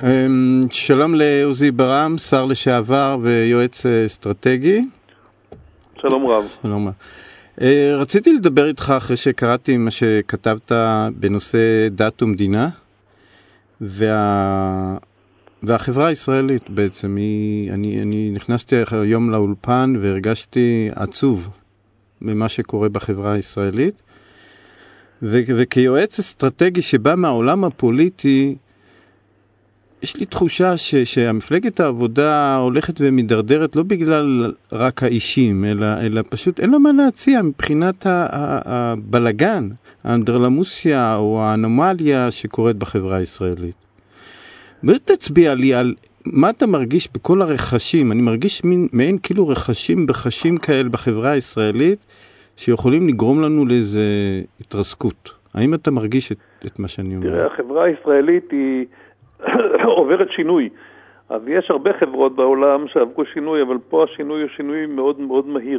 שלום לעוזי ברם, שר לשעבר ויועץ אסטרטגי. שלום רב. שלום רב. רציתי לדבר איתך אחרי שקראתי מה שכתבת בנושא דת ומדינה, והחברה הישראלית בעצם. אני נכנסתי היום לאולפן והרגשתי עצוב ממה שקורה בחברה הישראלית, וכיועץ אסטרטגי שבא מהעולם הפוליטי, יש לי תחושה שהמפלגת העבודה הולכת ומדרדרת לא בגלל רק האישים, אלא פשוט אין לה מה להציע מבחינת הבלגן, האנדרלמוסיה או האנומליה שקורית בחברה הישראלית. ותצביע לי על מה אתה מרגיש בכל הרכשים. אני מרגיש מעין כאילו רכשים כאלה בחברה הישראלית שיכולים לגרום לנו לאיזה התרסקות. האם אתה מרגיש את מה שאני אומר? תראה, החברה הישראלית היא עוברת שינוי. אז יש הרבה חברות בעולם שעברו שינוי, אבל פה השינוי הוא שינוי מאוד מאוד מהיר.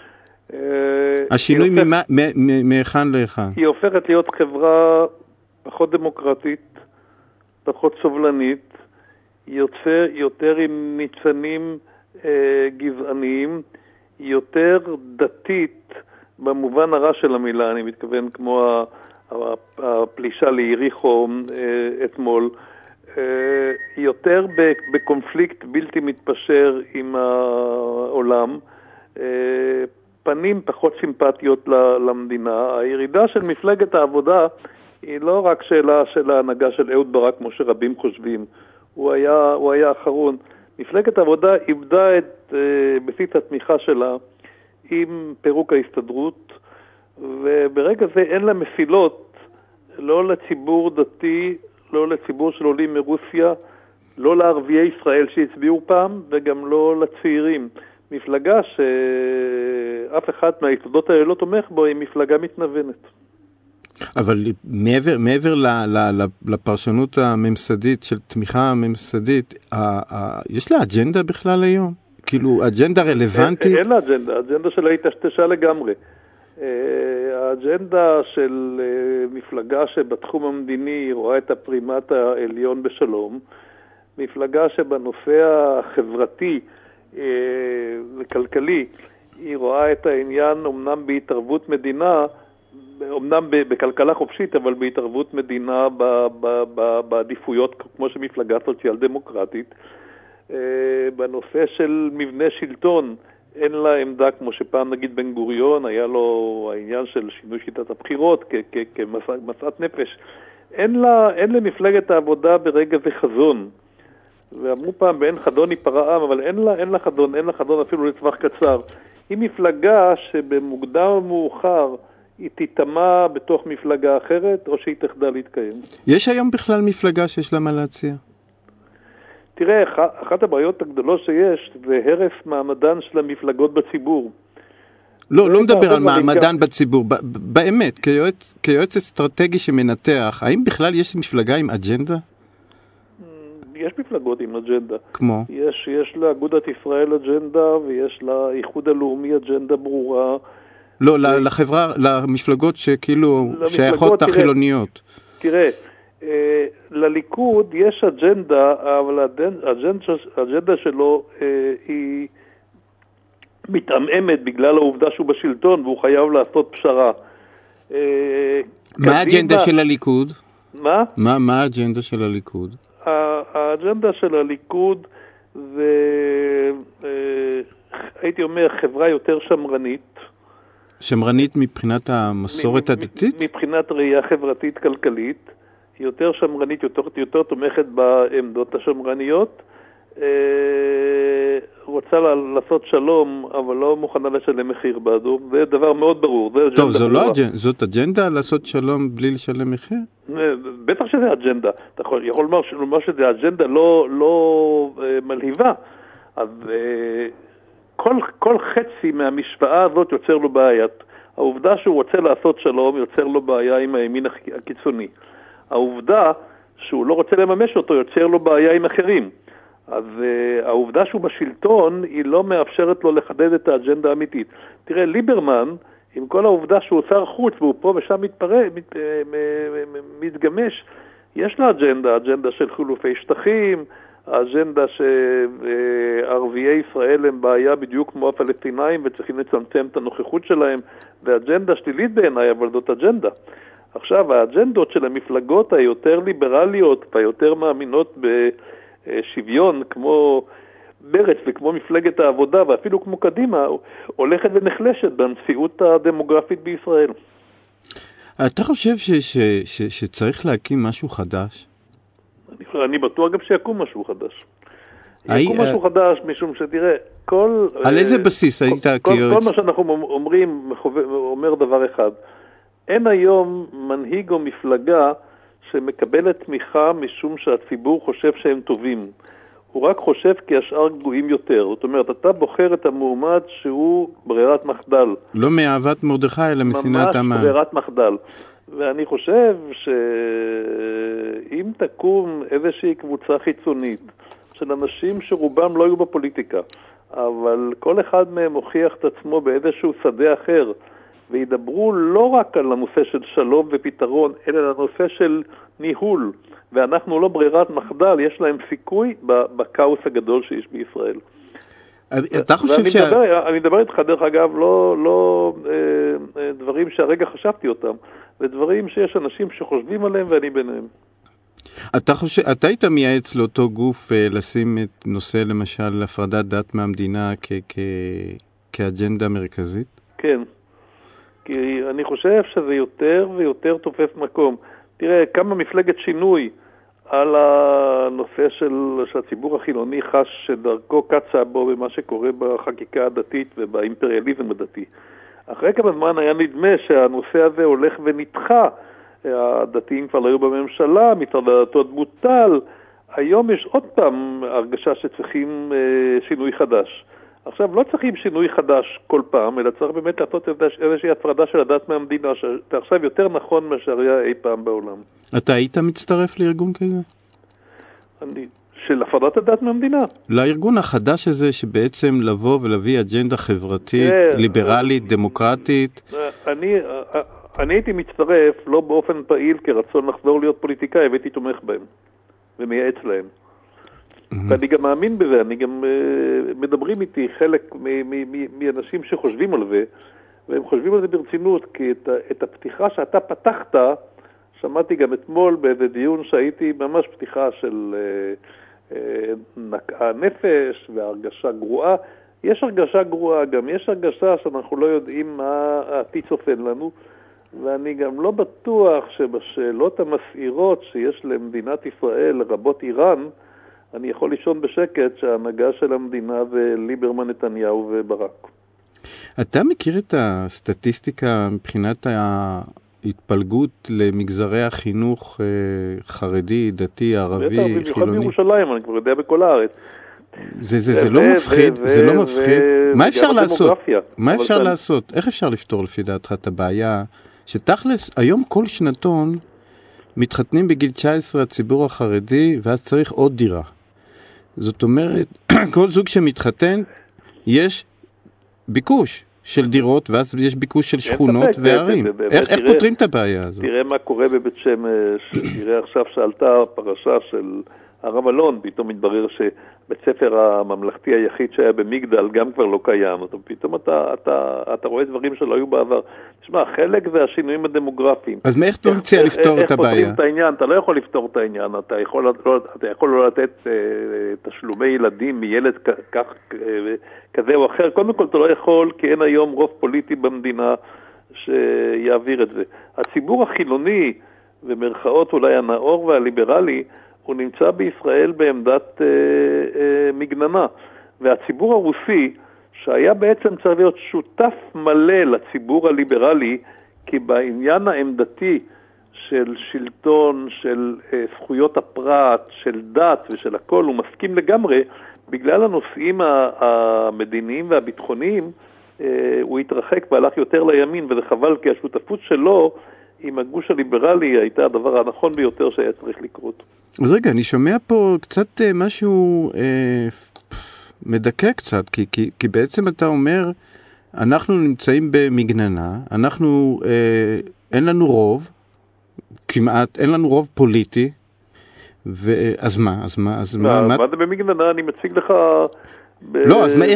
השינוי מאחן לאחן? היא הופכת להיות חברה פחות דמוקרטית, פחות סובלנית, יותר עם ניצנים גזעניים, יותר דתית במובן הרע של המילה, אני מתכוון כמו הפלישה ליריחו אתמול, יותר בקונפליקט בלתי מתפשר עם העולם, פנים פחות סימפטיות למדינה. הירידה של מפלגת העבודה היא לא רק שאלה של ההנהגה של אהוד ברק כמו שרבים חושבים, הוא היה האחרון. מפלגת העבודה איבדה את בסיס התמיכה שלה עם פירוק ההסתדרות, וברגע זה אין לה מסילות, לא לציבור דתי, לא לציבור של עולים מרוסיה, לא לערביי ישראל שהצביעו פעם, וגם לא לצעירים. מפלגה שאף אחד מהיסודות האלה לא תומך בו, היא מפלגה מתנוונת. אבל מעבר לפרשנות הממסדית, של תמיכה הממסדית, יש לה אג'נדה בכלל היום? כאילו, אג'נדה רלוונטית? אין לה אג'נדה, האג'נדה שלה היא טשטשה לגמרי. האג'נדה של מפלגה שבתחום המדיני רואה את הפרימט העליון בשלום, מפלגה שבנושא החברתי וכלכלי היא רואה את העניין אומנם בהתערבות מדינה, אומנם בכלכלה חופשית, אבל בהתערבות מדינה בעדיפויות כמו שמפלגה סוציאל דמוקרטית. בנושא של מבנה שלטון אין לה עמדה כמו שפעם נגיד בן גוריון היה לו העניין של שינוי שיטת הבחירות כמשאת נפש. אין למפלגת העבודה ברגע זה חזון, ואמרו פעם באין חדון ייפרע עם, אבל אין לה חדון אפילו לטווח קצר. היא מפלגה שבמוקדם או מאוחר היא תיטמע בתוך מפלגה אחרת או שהיא תחדל להתקיים. יש היום בכלל מפלגה שיש לה מה להציע? תראה, אחת הבעיות הגדולות שיש זה הרס מעמדן של המפלגות בציבור. לא מדבר על מעמדן בציבור. באמת, כיועץ אסטרטגי שמנתח, האם בכלל יש מפלגה עם אג'נדה? יש מפלגות עם אג'נדה. כמו? יש לאגודת ישראל אג'נדה, ויש לאיחוד הלאומי אג'נדה ברורה. לא, למפלגות שכאילו שייכות החילוניות. תראה, לליכוד יש אג'נדה, אבל האג'נדה שלו היא מתעממת בגלל העובדה שהוא בשלטון, והוא חייב לעשות פשרה. מה האג'נדה של הליכוד? מה? מה האג'נדה של הליכוד? האג'נדה של הליכוד זה, הייתי אומר, חברה יותר שמרנית. שמרנית מבחינת המסורת הדתית? מבחינת ראייה חברתית-כלכלית. היא יותר שמרנית, יותר תומכת בעמדות השמרניות. רוצה לעשות שלום, אבל לא מוכנה לשלם מחיר בעדו. זה דבר מאוד ברור. טוב, זאת אג'נדה לעשות שלום בלי לשלם מחיר? בטח שזה אג'נדה. אתה יכול לומר שזה אג'נדה לא מלהיבה. אז כל חצי מהמשוואה הזאת יוצר לו בעיה. העובדה שהוא רוצה לעשות שלום יוצר לו בעיה עם הימין הקיצוני. העובדה שהוא לא רוצה לממש אותו יוצר לו בעיה עם אחרים. אז העובדה שהוא בשלטון היא לא מאפשרת לו לחדד את האג'נדה האמיתית. תראה, ליברמן, עם כל העובדה שהוא שר חוץ והוא פה ושם מתגמש, יש לה אג'נדה של חילופי שטחים, האג'נדה שערביי ישראל הם בעיה בדיוק כמו הפלסטינאים וצריכים לצמצם את הנוכחות שלהם, ואג'נדה שלילית בעיניי, אבל זאת אג'נדה. עכשיו, האג'נדות של המפלגות היותר ליברליות והיותר מאמינות בשוויון, כמו מרצ וכמו מפלגת העבודה ואפילו כמו קדימה, הולכת ונחלשת במציאות הדמוגרפית בישראל. אתה חושב שצריך להקים משהו חדש? אני בטוח גם שיקום משהו חדש. יקום משהו חדש, משום שתראה, על איזה בסיס היית כל מה שאנחנו אומרים אומר דבר אחד. אין היום מנהיג או מפלגה שמקבלת תמיכה משום שהציבור חושב שהם טובים. הוא רק חושב כי השאר גרועים יותר. זאת אומרת, אתה בוחר את המועמד שהוא ברירת מחדל. לא מאהבת מרדכי, אלא משנאת המן. ממש ברירת מחדל. ואני חושב שאם תקום איזושהי קבוצה חיצונית של אנשים שרובם לא היו בפוליטיקה, אבל כל אחד מהם הוכיח את עצמו באיזשהו שדה אחר, וידברו לא רק על הנושא של שלום ופתרון, אלא על הנושא של ניהול, ואנחנו לא ברירת מחדל, יש להם סיכוי בקאוס הגדול שיש בישראל. אתה חושב אני מדבר איתך דרך אגב, לא דברים שהרגע חשבתי אותם, ודברים שיש אנשים שחושבים עליהם ואני ביניהם. אתה היית מייעץ לאותו גוף לשים את נושא למשל הפרדת דת מהמדינה כאג'נדה מרכזית? כן, כי אני חושב שזה יותר ויותר תופס מקום. תראה, כמה מפלגת שינוי על הנושא שהציבור החילוני חש שדרכו קצה בו במה שקורה בחקיקה הדתית ובאימפריאליזם הדתי. אחרי כמה זמן היה נדמה שהנושא הזה הולך ונדחה. הדתיים כבר לא היו בממשלה, מצד הדתות בוטל. היום יש עוד פעם הרגשה שצריכים שינוי חדש. עכשיו, לא צריכים שינוי חדש כל פעם, אלא צריך באמת לעשות איזושהי הפרדה של הדת מהמדינה, שזה עכשיו יותר נכון מאשר היה אי פעם בעולם. אתה היית מצטרף לארגון כזה? של הפרדת הדת מהמדינה. לארגון החדש הזה שבעצם לבוא ולהביא אג'נדה חברתית, ליברלית, דמוקרטית. אני הייתי מצטרף לא באופן פעיל כרצון לחזור להיות פוליטיקאי, והייתי תומך בהם ומייעץ להם. ואני גם מאמין בזה, אני גם מדברים איתי חלק מאנשים שחושבים על זה, והם חושבים על זה ברצינות, כי את הפתיחה שאתה פתחת, שמעתי גם אתמול באיזה דיון שהייתי ממש פתיחה של נקעה נפש והרגשה גרועה. יש הרגשה גרועה, גם יש הרגשה שאנחנו לא יודעים מה העתיד צופן לנו, ואני גם לא בטוח שבשאלות המסעירות שיש למדינת ישראל, לרבות איראן, אני יכול לישון בשקט שההנהגה של המדינה זה ליברמן, נתניהו וברק. אתה מכיר את הסטטיסטיקה מבחינת ההתפלגות למגזרי החינוך חרדי, דתי, ערבי, חילוני? במיוחד בירושלים, אני כבר יודע בכל הארץ. זה לא מפחיד, זה לא מפחיד. מה אפשר לעשות? מה אפשר לעשות? איך אפשר לפתור לפי דעתך את הבעיה שתכלס היום כל שנתון מתחתנים בגיל 19 הציבור החרדי ואז צריך עוד דירה. זאת אומרת, כל זוג שמתחתן יש ביקוש של דירות ואז יש ביקוש של שכונות וערים. איך פותרים את הבעיה הזאת? תראה מה קורה בבית שמש, תראה עכשיו שעלתה פרשה של הרב אלון, פתאום מתברר שבית ספר הממלכתי היחיד שהיה במגדל גם כבר לא קיים, פתאום אתה רואה דברים שלא היו בעבר. תשמע, חלק זה השינויים הדמוגרפיים. אז מאיך אתה מציע לפתור את הבעיה? איך פותרים את העניין? אתה לא יכול לפתור את העניין, אתה יכול לא לתת תשלומי ילדים מילד כזה או אחר. קודם כל אתה לא יכול, כי אין היום רוב פוליטי במדינה שיעביר את זה. הציבור החילוני, במרכאות אולי הנאור והליברלי, הוא נמצא בישראל בעמדת מגננה. והציבור הרוסי, שהיה בעצם צריך להיות שותף מלא לציבור הליברלי, כי בעניין העמדתי של שלטון, של זכויות הפרט, של דת ושל הכל, הוא מסכים לגמרי, בגלל הנושאים המדיניים והביטחוניים, הוא התרחק והלך יותר לימין, וזה חבל, כי השותפות שלו עם הגוש הליברלי הייתה הדבר הנכון ביותר שהיה צריך לקרות. אז רגע, אני שומע פה קצת משהו מדכא קצת, כי בעצם אתה אומר, אנחנו נמצאים במגננה, אנחנו, אין לנו רוב, כמעט, אין לנו רוב פוליטי, אז מה? מה זה במגננה? אני מציג לך... לא, אז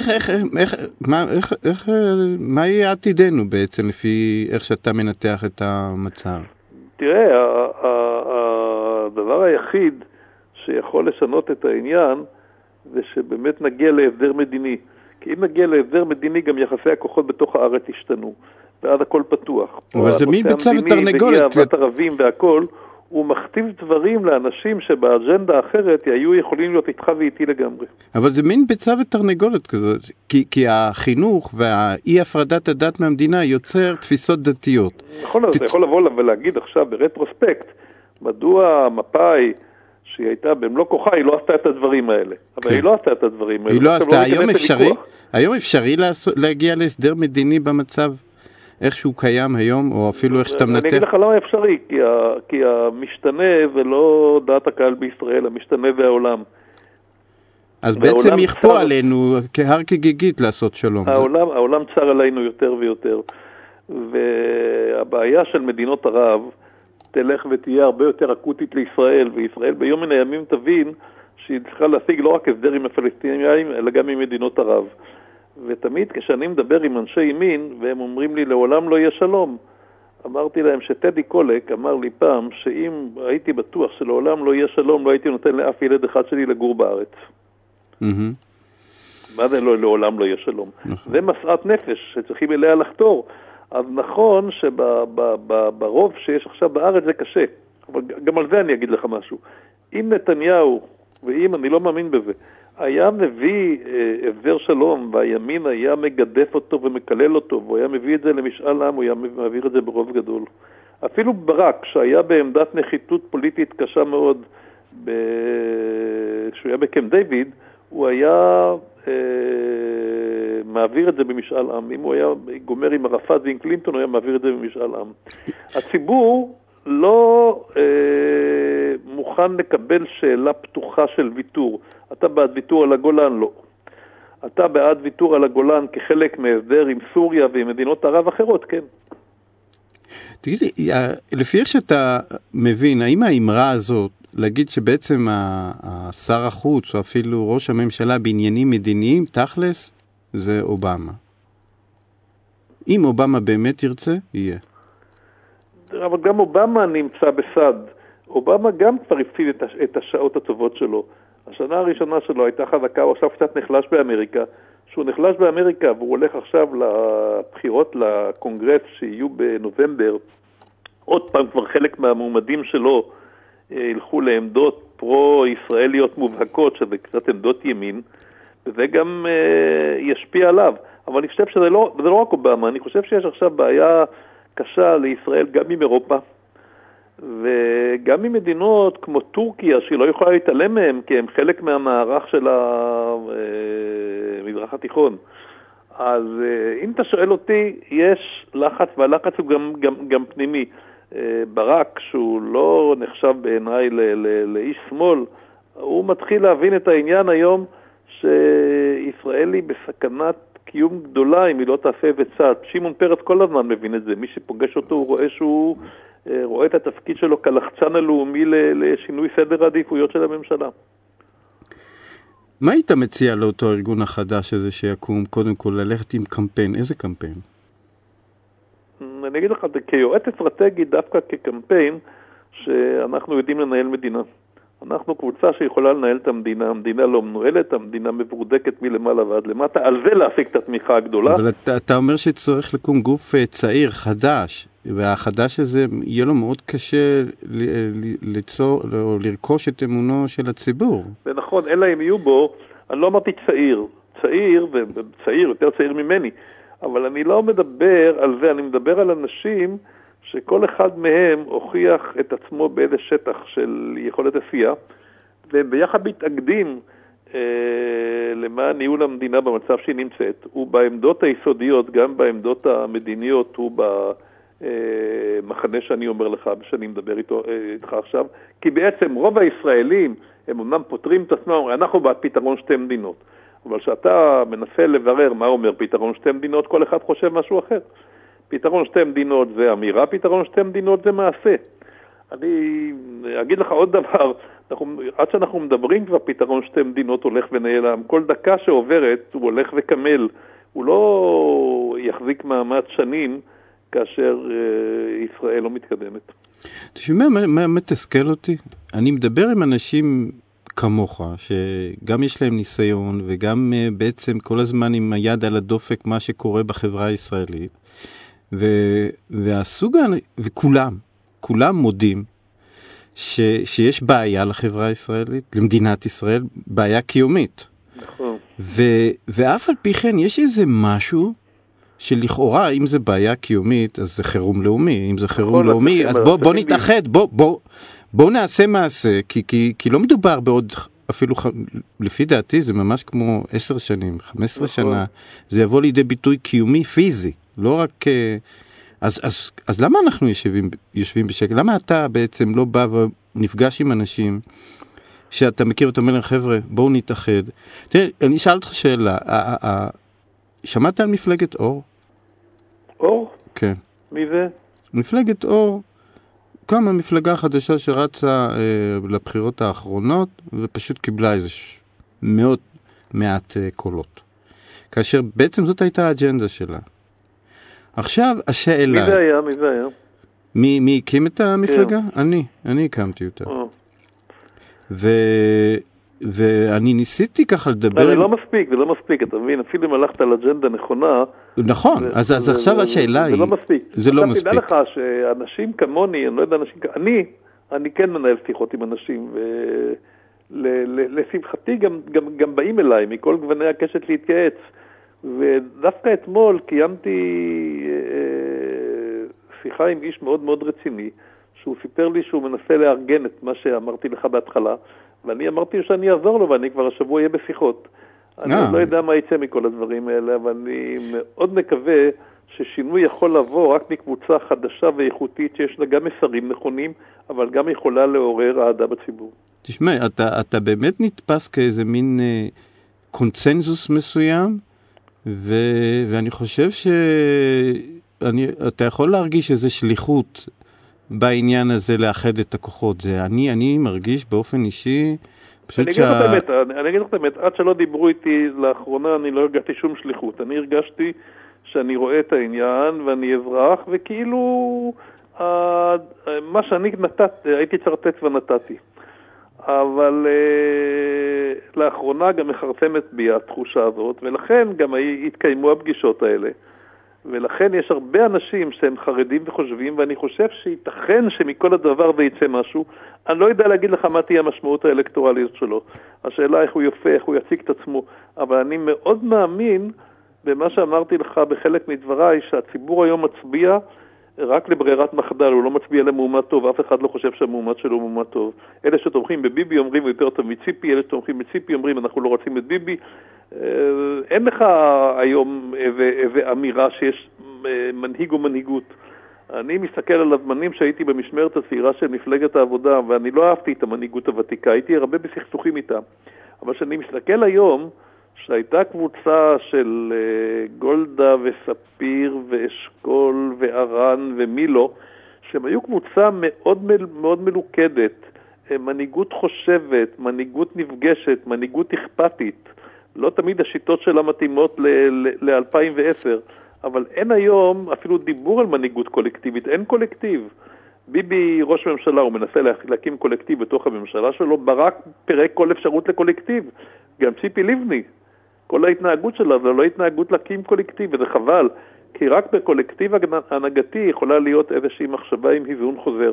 מה יהיה עתידנו בעצם לפי איך שאתה מנתח את המצב? תראה, הדבר היחיד שיכול לשנות את העניין זה שבאמת נגיע להסדר מדיני. כי אם נגיע להסדר מדיני, גם יחסי הכוחות בתוך הארץ ישתנו. ואז הכל פתוח. אבל זה מין ביצה ותרנגולת. ואי-אהבת ערבים והכל, הוא מכתיב דברים לאנשים שבאג'נדה אחרת היו יכולים להיות איתך ואיתי לגמרי. אבל זה מין ביצה ותרנגולת כזאת. כי החינוך והאי הפרדת הדת מהמדינה יוצר תפיסות דתיות. נכון, אז אתה יכול לבוא ולהגיד עכשיו ברטרוספקט, מדוע מפא"י שהיא הייתה במלוא כוחה, היא לא עשתה את הדברים האלה. אבל היא לא עשתה את הדברים האלה. היא לא עשתה. היום אפשרי להגיע להסדר מדיני במצב איך שהוא קיים היום, או אפילו איך שאתה מנתח? אני אגיד לך למה אפשרי, כי המשתנה ולא דעת הקהל בישראל, המשתנה והעולם. אז בעצם יכפו עלינו כהר כגיגית לעשות שלום. העולם צר עלינו יותר ויותר. והבעיה של מדינות ערב תלך ותהיה הרבה יותר אקוטית לישראל, וישראל ביום מן הימים תבין שהיא צריכה להשיג לא רק הסדר עם הפלסטינים, אלא גם עם מדינות ערב. ותמיד כשאני מדבר עם אנשי ימין, והם אומרים לי, לעולם לא יהיה שלום, אמרתי להם שטדי קולק אמר לי פעם, שאם הייתי בטוח שלעולם לא יהיה שלום, לא הייתי נותן לאף ילד אחד שלי לגור בארץ. מה זה לעולם לא יהיה שלום? זה מסעת נפש שצריכים אליה לחתור. אז נכון שברוב שיש עכשיו בארץ זה קשה, אבל גם על זה אני אגיד לך משהו. אם נתניהו, ואם אני לא מאמין בזה, היה מביא הסדר שלום, והימין היה מגדף אותו ומקלל אותו, והוא היה מביא את זה למשאל עם, הוא היה מעביר את זה ברוב גדול. אפילו ברק, שהיה בעמדת נחיתות פוליטית קשה מאוד, שהוא היה בקמפ דיוויד, הוא היה מעביר את זה במשאל עם. אם הוא היה גומר עם ערפאת ועם קלינטון, הוא היה מעביר את זה במשאל עם. הציבור לא מוכן לקבל שאלה פתוחה של ויתור. אתה בעד ויתור על הגולן? לא. אתה בעד ויתור על הגולן כחלק מהסדר עם סוריה ועם מדינות ערב אחרות? כן. תגיד לי, לפי איך שאתה מבין, האם האמרה הזאת, להגיד שבעצם שר החוץ או אפילו ראש הממשלה בעניינים מדיניים, תכלס, זה אובמה. אם אובמה באמת ירצה, יהיה. אבל גם אובמה נמצא בסד. אובמה גם כבר הפסיד את השעות הטובות שלו. השנה הראשונה שלו הייתה חזקה, הוא עכשיו קצת נחלש באמריקה. שהוא נחלש באמריקה והוא הולך עכשיו לבחירות לקונגרס שיהיו בנובמבר, עוד פעם כבר חלק מהמועמדים שלו ילכו לעמדות פרו-ישראליות מובהקות, שזה קצת עמדות ימין, וזה גם ישפיע עליו. אבל אני חושב שזה לא רק אובמה, אני חושב שיש עכשיו בעיה קשה לישראל גם עם אירופה, וגם עם מדינות כמו טורקיה, שהיא לא יכולה להתעלם מהם, כי הם חלק מהמערך של המזרח התיכון. אז אם אתה שואל אותי, יש לחץ, והלחץ הוא גם פנימי. ברק, שהוא לא נחשב בעיניי לאיש שמאל, הוא מתחיל להבין את העניין היום שישראל היא בסכנת קיום גדולה אם היא לא תעשה וצד. שמעון פרץ כל הזמן מבין את זה. מי שפוגש אותו הוא רואה שהוא רואה את התפקיד שלו כלחצן הלאומי לשינוי סדר העדיפויות של הממשלה. מה היית מציע לאותו ארגון החדש הזה שיקום קודם כל ללכת עם קמפיין? איזה קמפיין? אני אגיד לך, כיועץ אסטרטגי דווקא כקמפיין שאנחנו יודעים לנהל מדינה. אנחנו קבוצה שיכולה לנהל את המדינה, המדינה לא מנוהלת, המדינה מבורדקת מלמעלה ועד למטה, על זה להפיק את התמיכה הגדולה. אבל אתה אומר שצריך לקום גוף צעיר, חדש, והחדש הזה יהיה לו מאוד קשה ליצור או לרכוש את אמונו של הציבור. זה נכון, אלא אם יהיו בו, אני לא אמרתי צעיר, וצעיר, יותר צעיר ממני, אבל אני לא מדבר על זה, אני מדבר על אנשים שכל אחד מהם הוכיח את עצמו באיזה שטח של יכולת עשייה, והם ביחד מתאגדים למען ניהול המדינה במצב שהיא נמצאת, ובעמדות היסודיות, גם בעמדות המדיניות, הוא במחנה שאני אומר לך, שאני מדבר איתך עכשיו, כי בעצם רוב הישראלים, הם אומנם פותרים את עצמם, אנחנו בעד פתרון שתי מדינות, אבל שאתה מנסה לברר מה אומר פתרון שתי מדינות, כל אחד חושב משהו אחר. פתרון שתי מדינות זה אמירה, פתרון שתי מדינות זה מעשה. אני אגיד לך עוד דבר, עד שאנחנו מדברים כבר פתרון שתי מדינות הולך ונעלם. כל דקה שעוברת הוא הולך וקמל. הוא לא יחזיק מעמד שנים כאשר ישראל לא מתקדמת. תשמע, מה מתסכל אותי? אני מדבר עם אנשים כמוך, שגם יש להם ניסיון, וגם בעצם כל הזמן עם היד על הדופק מה שקורה בחברה הישראלית, כולם מודים שיש בעיה לחברה הישראלית, למדינת ישראל, בעיה קיומית. נכון. ואף על פי כן יש איזה משהו שלכאורה, אם זה בעיה קיומית, אז זה חירום לאומי. אם זה חירום לאומי, אז בוא נתאחד, בוא נעשה מעשה, כי לא מדובר בעוד, אפילו לפי דעתי, זה ממש כמו 10 שנים, 15 שנה, זה יבוא לידי ביטוי קיומי פיזי, לא רק... אז למה אנחנו יושבים בשקט? למה אתה בעצם לא בא ונפגש עם אנשים שאתה מכיר ואתה אומר להם, חבר'ה, בואו נתאחד. תראה, אני אשאל אותך שאלה, שמעת על מפלגת אור? אור? כן. מי זה? מפלגת אור, קמה מפלגה חדשה שרצה לבחירות האחרונות, ופשוט קיבלה איזה מעט קולות. כאשר בעצם זאת הייתה האג'נדה שלה. עכשיו השאלה... מי זה היה? מי הקים את המפלגה? אני הקמתי אותה. ואני ניסיתי ככה לדבר... זה לא מספיק, אתה מבין? אפילו אם הלכת על אג'נדה נכונה... נכון, אז עכשיו השאלה היא... זה לא מספיק. זה לא מספיק. תדע לך שאנשים כמוני, אני לא יודע אנשים כמוני, אני כן מנהל שיחות עם אנשים, ולשמחתי גם באים אליי מכל גווני הקשת להתייעץ. ודווקא אתמול קיימתי שיחה עם איש מאוד מאוד רציני, שהוא סיפר לי שהוא מנסה לארגן את מה שאמרתי לך בהתחלה, ואני אמרתי שאני אעזור לו, ואני כבר השבוע אהיה בשיחות. אני לא יודע מה יצא מכל הדברים האלה, אבל אני מאוד מקווה ששינוי יכול לבוא רק מקבוצה חדשה ואיכותית, שיש לה גם מסרים נכונים, אבל גם יכולה לעורר אהדה בציבור. תשמע, אתה באמת נתפס כאיזה מין קונצנזוס מסוים, ואני חושב שאתה יכול להרגיש איזו שליחות בעניין הזה לאחד את הכוחות. אני מרגיש באופן אישי אני אגיד לך את האמת, עד שלא דיברו איתי לאחרונה אני לא הרגשתי שום שליחות. אני הרגשתי שאני רואה את העניין ואני אזרח, וכאילו מה שאני הייתי צריך לתת ונתתי. אבל לאחרונה גם מחרפמת בי התחושה הזאת, ולכן גם התקיימו הפגישות האלה. ולכן יש הרבה אנשים שהם חרדים וחושבים, ואני חושב שייתכן שמכל הדבר זה יצא משהו. אני לא יודע להגיד לך מה תהיה המשמעות האלקטורלית שלו. השאלה איך הוא יפה, איך הוא יציג את עצמו. אבל אני מאוד מאמין במה שאמרתי לך בחלק מדבריי, שהציבור היום מצביע רק לברירת מחדל, הוא לא מצביע למועמד טוב, אף אחד לא חושב שהמועמד שלו הוא מועמד טוב. אלה שתומכים בביבי אומרים הוא יותר טוב מציפי, אלה שתומכים בציפי אומרים אנחנו לא רוצים את ביבי. אין לך היום איזה אמירה שיש מנהיג או מנהיגות. אני מסתכל על הזמנים שהייתי במשמרת הצעירה של מפלגת העבודה, ואני לא אהבתי את המנהיגות הוותיקה, הייתי הרבה בסכסוכים איתה. אבל כשאני מסתכל היום, שהייתה קבוצה של גולדה וספיר ואשכול וארן ומילו, שהם היו קבוצה מאוד מאוד מלוכדת, מנהיגות חושבת, מנהיגות נפגשת, מנהיגות אכפתית. לא תמיד השיטות שלה מתאימות ל-2010, אבל אין היום אפילו דיבור על מנהיגות קולקטיבית, אין קולקטיב. ביבי ראש ממשלה, הוא מנסה להקים קולקטיב בתוך הממשלה שלו, ברק פירק כל אפשרות לקולקטיב. גם ציפי לבני, כל ההתנהגות שלה, זה לא התנהגות להקים קולקטיב, וזה חבל, כי רק בקולקטיב הנהגתי יכולה להיות איזושהי מחשבה עם היזון חוזר.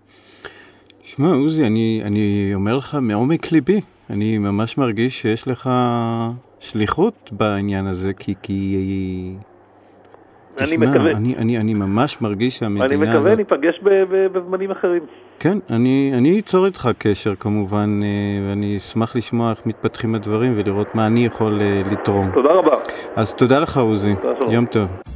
שמע, עוזי, אני אומר לך מעומק ליבי, אני ממש מרגיש שיש לך שליחות בעניין הזה, כי אני מקווה. אני ממש מרגיש שהמדינה... אני מקווה, ניפגש בזמנים אחרים. כן, אני אצור איתך קשר כמובן, ואני אשמח לשמוע איך מתפתחים הדברים ולראות מה אני יכול לתרום. תודה רבה. אז תודה לך עוזי, יום טוב.